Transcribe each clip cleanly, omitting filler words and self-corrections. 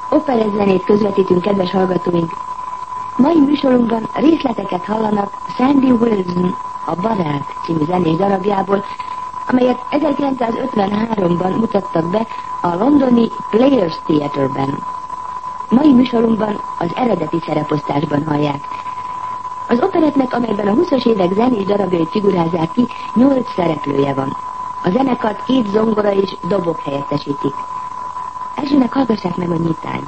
Operett zenét közvetítünk, kedves hallgatóink. Mai műsorunkban részleteket hallanak Sandy Wilson, a Barát című zenés darabjából, amelyet 1953-ban mutattak be a londoni Players Theatre-ben. Mai műsorunkban az eredeti szereposztásban hallják. Az operettnek, amelyben a 20-as évek zenés darabjait figurázzák ki, 8 szereplője van. A zenekart 2 zongora és dobok helyettesítik. Elsőnek hallgassák meg a nyitányt.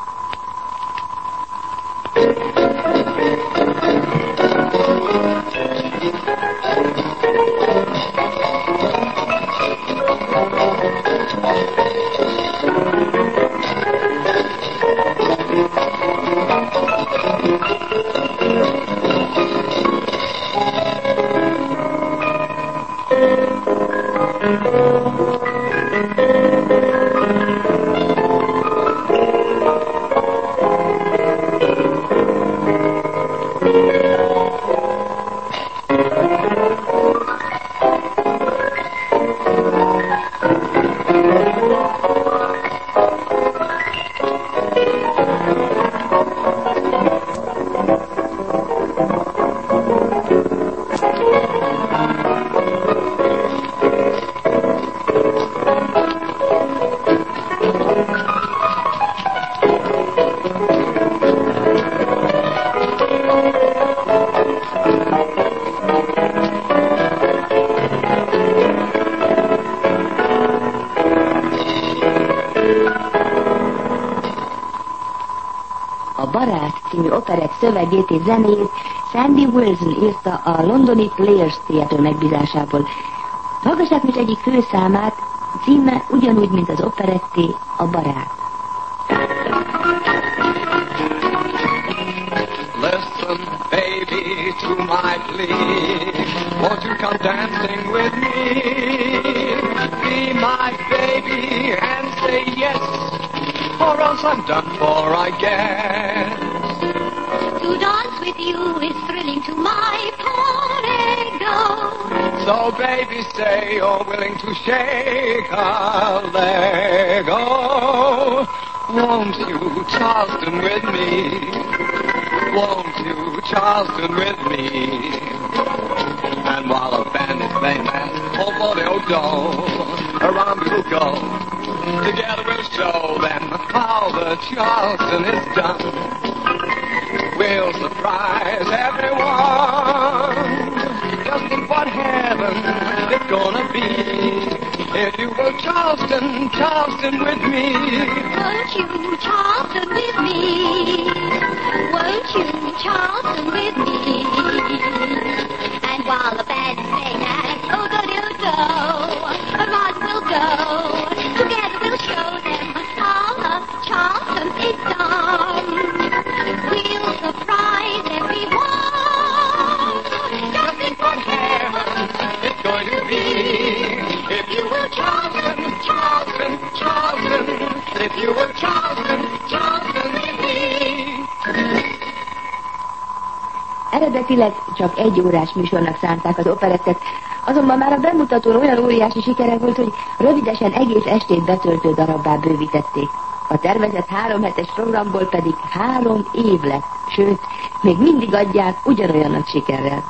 Operett szövegét és zenéjét Sandy Wilson írta a londoni Players Theatre megbízásából. Hallgassák most egyik főszámát, címe ugyanúgy, mint az operetté, a Barát. Listen, baby, to my plea. Won't you come dancing with me? Be my baby and say yes, or else I'm done for, I guess. To dance with you is thrilling to my poor ego. So baby, say you're willing to shake a leg. Oh, won't you Charleston with me? Won't you Charleston with me? And while the band is playing that oh-bo-de-oh-do, around we'll go. Together we'll show them how the Charleston is done. We'll surprise everyone. Just think what heaven it's gonna be if you will Charleston, Charleston with me. Won't you Charleston with me? Won't you Charleston with me? And while the band's playing that oh-do-do-do, around we'll go. Together we'll show them how the Charleston is done. We'll surprise everyone. Just think what heaven it's going to be if you will Charleston, Charleston, Charleston. If you will Charleston, Charleston with me. Eredetileg csak 1 órás műsornak szánták az operettet, azonban már a bemutatón olyan óriási sikere volt, hogy rövidesen egész estét betöltő darabbá bővítették. A tervezett 3 hetes programból pedig 3 év lett, sőt, még mindig adják ugyanolyan nagy sikerrel.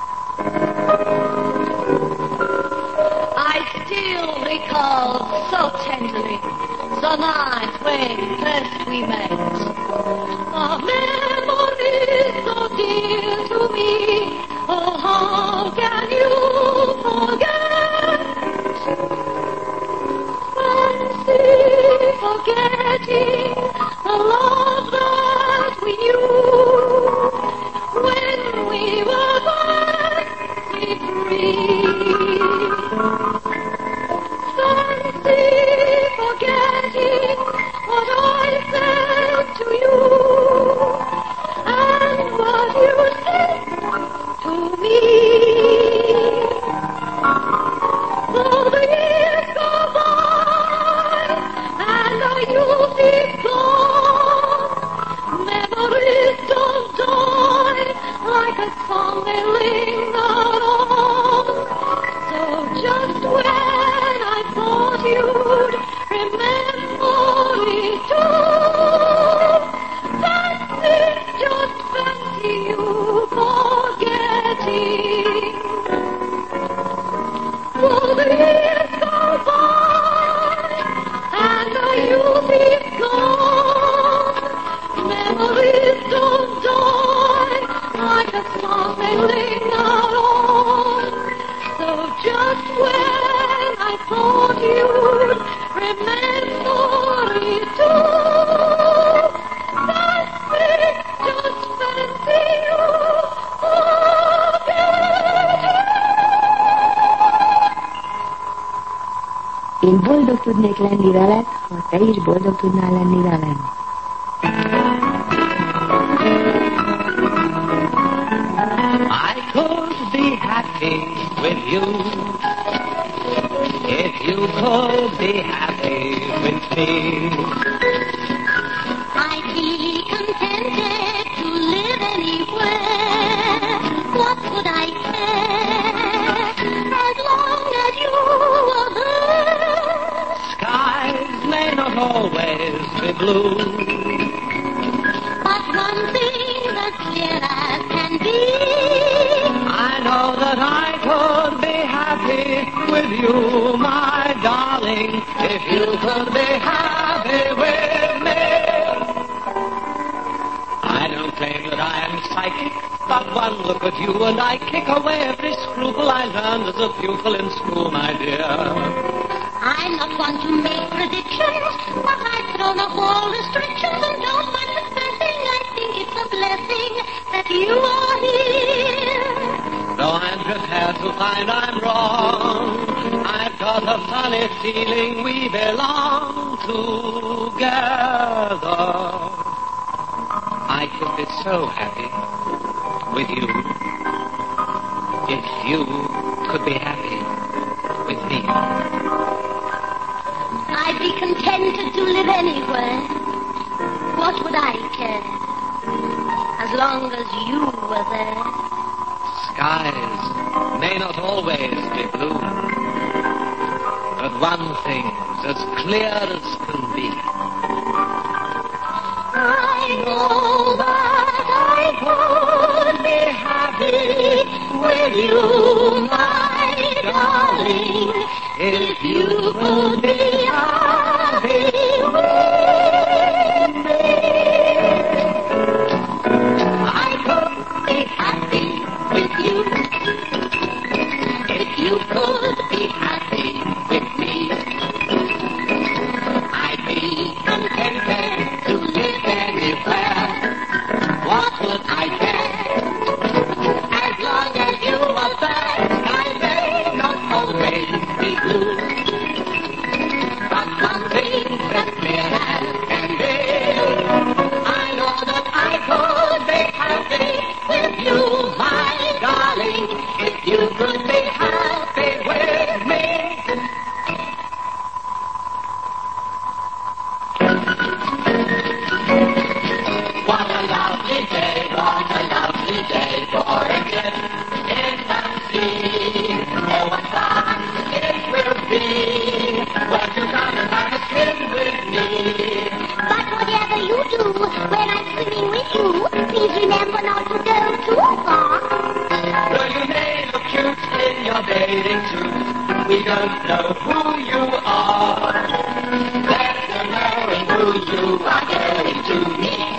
I still recall so tenderly the night when first we met. A memory so dear to me, oh how can you forget? Fancy forgetting the love that we knew when we were finally free. Fancy forgetting what I said to you and what you said to me. Though the years go by and our youth is gone, memories don't die like a song they linger on. Én boldog tudnék lenni veled, ha te is boldog tudnál lenni velem. I could be happy with you if you could be happy with me. I'd be contented to live anywhere. What would I care as long as you were there? Skies may not always be blue, But one thing that's clear as can be, I know that I could be happy with you, my darling, if you could be happy with me. I don't claim that I am psychic, but one look at you and I kick away every scruple I learned as a pupil in school, my dear. I'm not one to make predictions, but I've thrown off all restrictions and don't mind confessing I think it's a blessing that you are here. Though I'm prepared to find I'm wrong, I've got a funny feeling we belong together. I could be so happy with you if you could be happy with me. I'd be contented to live anywhere. What would I care as long as you were there? Skies may not always be blue, but one thing's as clear as can be. I know that I could be happy with you, my darling, if you could be happy with me. I could be happy with you if you could be happy with me. I'd be contented to live anywhere. What would I care as long as you were there? I may not always be blue, but one thing that's clear as can be, I know that I could be happy with you, my darling, if you could be happy with me. What a lovely day for a dip in the sea. Oh, what fun it will be when you come and have a swim with me. But whatever you do when I'm swimming with you, please remember not to go too far. Well, you may look cute in your bathing suit. We don't know who you are. Better knowing who you are going to meet.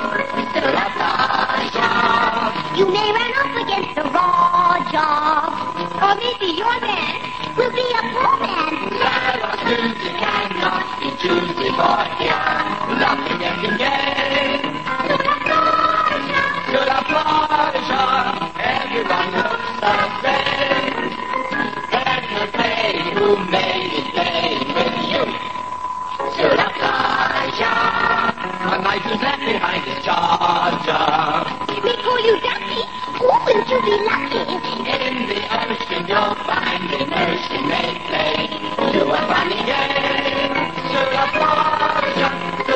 You may run up against the raw jaw, or maybe your man will be a poor man. Sarah Susie cannot be choosy for here, laughing every day. To the pleasure, everyone looks the same. There's no saying who made it playing with you. To the pleasure, my wife is left behind his charger. We call you Ducky. Wouldn't you be lucky? In the ocean you'll find an ocean made play to a funny game. To the pleasure,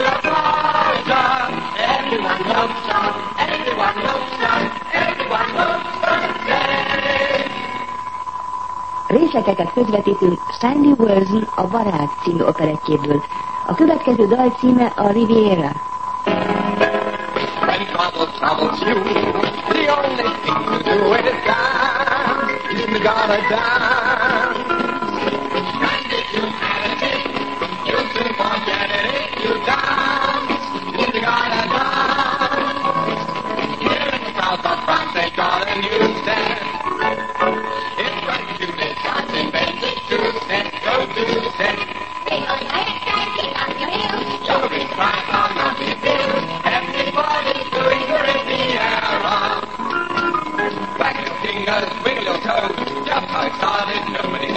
everyone looks up, everyone looks the same. Részleteket közvetítünk Sandy Wilson a Barát című operettjéből. A következő dal címe a Riviera. When troubles you, the only thing to do is dance. You gotta dance. And if you have it, you'll soon forget it if you dance. You gotta dance. Here in the south of France, they got a new set. It's right to this dance invented to set, go to set. Kick on your head and kick on your heels. Jumping right on the field. Everybody's doing the Riviera. Wag your fingers, wiggle your toes. Just how it started, nobody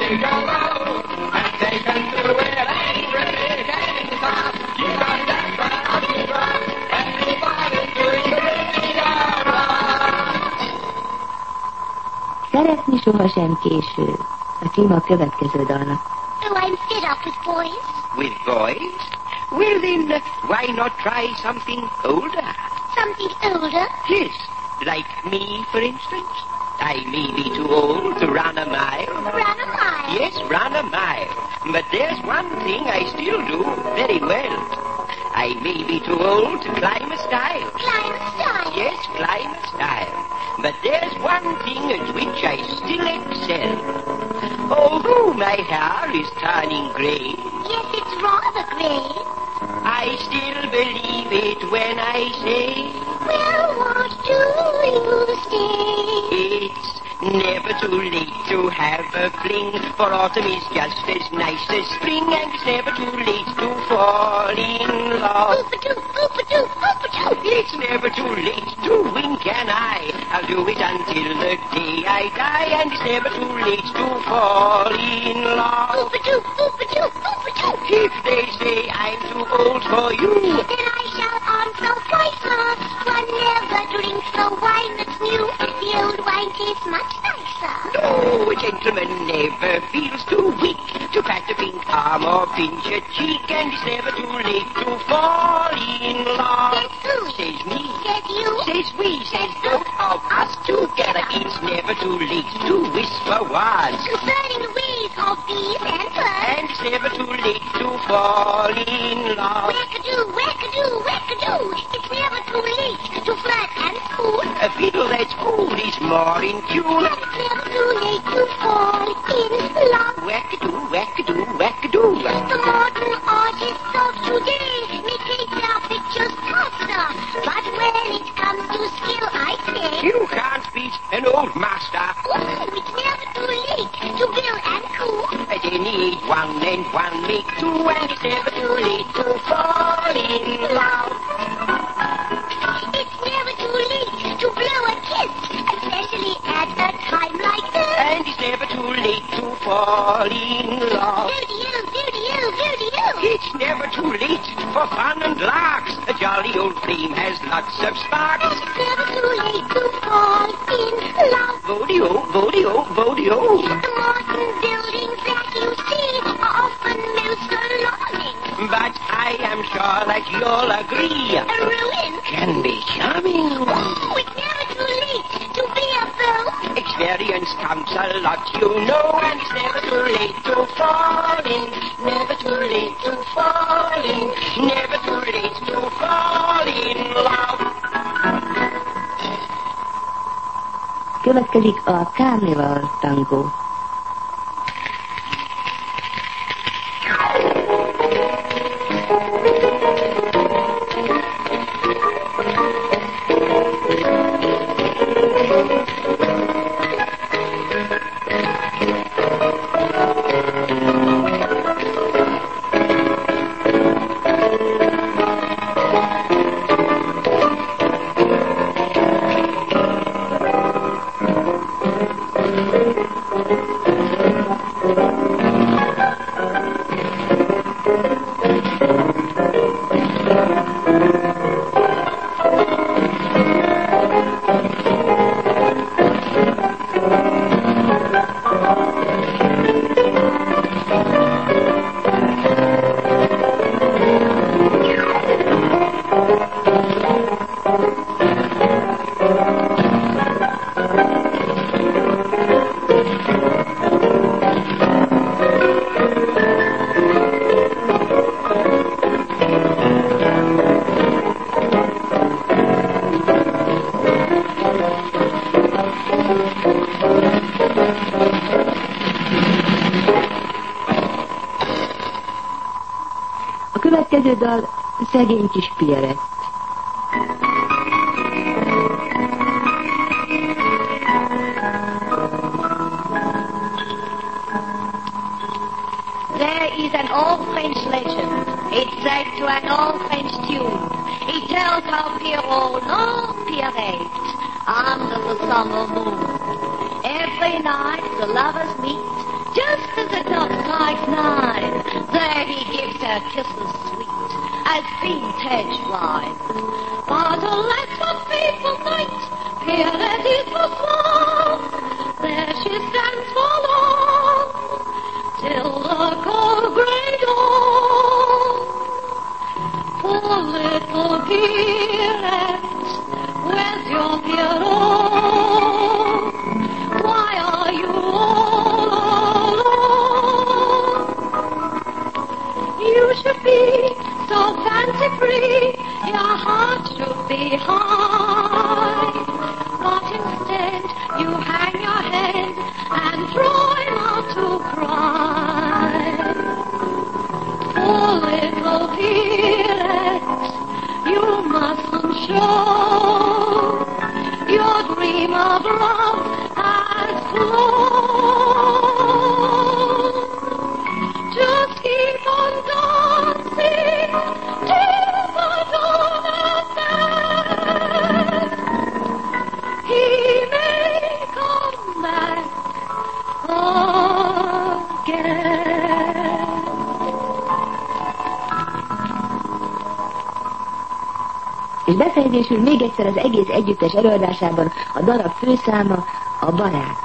gigolo, and they can do it angry anytime. You got that funny drum, everybody's doing the Riviera. Szeretni sohasem késő. A cím a következő dalnak. Oh, I'm fed up with boys. With boys? Well then, why not try something older? Something older? Yes, like me, for instance. I may be too old to run a mile. Run a mile? Yes, run a mile. But there's one thing I still do very well. I may be too old to climb a stile. Climb a stile? Yes, climb a stile. But there's one thing at which I still excel. Although my hair is turning grey, Yes, it's rather grey. I still believe it when I say Well, what do you say? it's never too late to have a fling, for autumn is just as nice as spring, and it's never too late to fall in love. Oop-a-doo, oop-a-doo, oop-a-doo. It's never too late to wink an eye. I'll do it until the day I die, and it's never too late to fall in love. Oop-a-doo, oop-a-doo, oop-a-doo. If they say I'm too old for you, Then I shall answer Pfeiffer. One never drinks the wine that's new. The old wine tastes much nicer. no, a gentleman never feels too weak to pat a pink arm or pinch a cheek, and it's never too late to fall in love. Says who? Says me, Says you? says we, says both of us together. It's never too late to whisper words, Concerning the ways of bees and birds. and it's never too late to fall in love. Wackadoo, wackadoo, wackadoo. It's never too late to flirt and school. A fiddle that's cool is more in tune. And it's never too late to fall in love. Wackadoo, wackadoo, wackadoo. The modern artists of today may take their pictures faster. But when it comes to skill, I say, You can't beat an old master. ooh, it's never too late to build and cool. At any age, one and one make two, and it's never too late to fall in love. It's never too late to blow a kiss, especially at a time like this. And it's never too late to fall in love. Video, video, video. It's never too late for fun and larks. A jolly old flame has lots of sparks. It's never too late to fall in love. Vodio, vodio, vodio. The modern buildings that you see are often most alarming. But I am sure that you'll agree. A ruin. Can be charming. Oh, it's never too late to be a beau. Experience counts a lot, you know, and it's never too late to fall in. Never too late to fall in. Never too late to fall in love. Következik a Carnival tangó. A következő dal Szegény kis Pierrette. There is an old French legend. It's set to an old French tune. It tells how Pierrot loved Pierrette under the summer moon. Every night the lovers meet just as their kisses sweet as vintage wine. But alas, what fateful night, Pierrette is the swan. There she stands for long, till the cold grey dawn. Poor little Pierrette, where's your Pierrot? Why are you all alone? You should be so fancy-free, your heart should be high. But instead, you hang your head and try not to cry. Poor little Pierrette, you mustn't show your dream of love has flown. Just keep on dancing till the dawn of night. He may come back again. És befejezésül még egyszer az egész együttes előadásában a darab főszáma, a barát.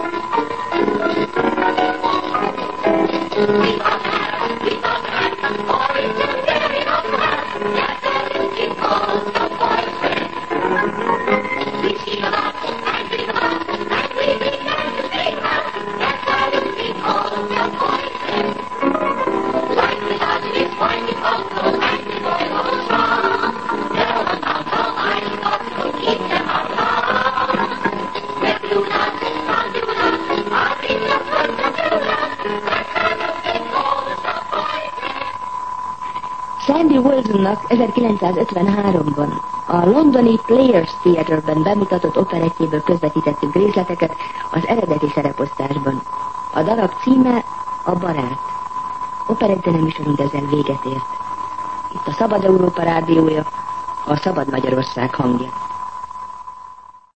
Sandy Wilsonnak 1953-ban a londoni Players Theatre-ben bemutatott operettjéből közvetítettünk részleteket az eredeti szereposztásban. A darab címe a Barát. Operettzenei műsorunk ezzel véget ért. Itt a Szabad Európa rádiója, a Szabad Magyarország hangja.